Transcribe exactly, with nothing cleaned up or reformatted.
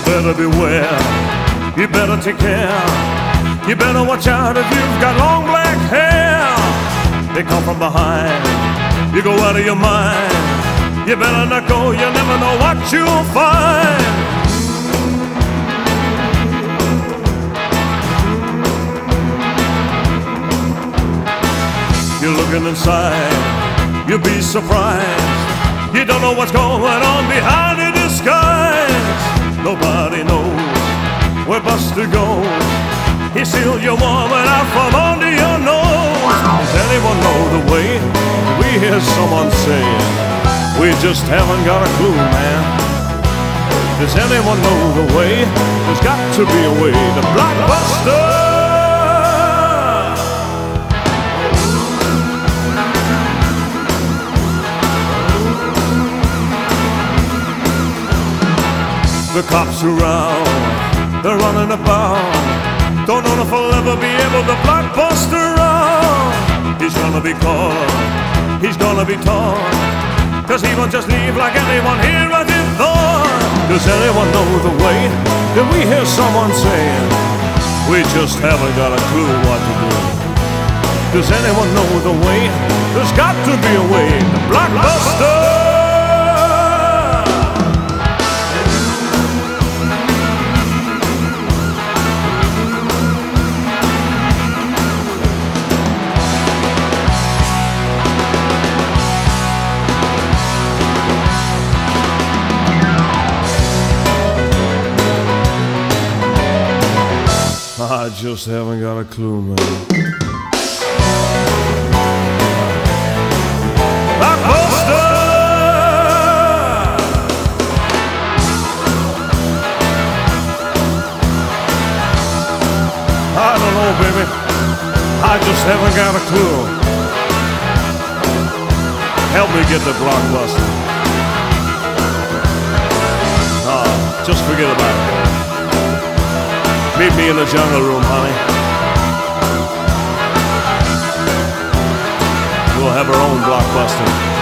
better beware, you better take care, you better watch out if you've got long black hair. They come from behind, you go out of your mind, you better not go, you never know what you'll find. You're looking inside, you'll be surprised, you don't know what's going on behind the disguise. Nobody knows where Buster goes, he steals your woman out from under your nose. Does anyone know the way? We hear someone saying, we just haven't got a clue, man. Does anyone know the way? There's got to be a way to Blockbuster. The cops around, they're running about, don't know if he'll ever be able to block Buster around. He's gonna be caught, he's gonna be taught, cause he won't just leave like anyone here at his door. Does anyone know the way? Did we hear someone saying, we just haven't got a clue what to do? Does anyone know the way? There's got to be a way to Blockbuster. I just haven't got a clue, man. Blockbuster! I don't know, baby. I just haven't got a clue. Help me get the Blockbuster. Oh, just forget about it. Meet me in the jungle room, honey. We'll have our own Blockbuster.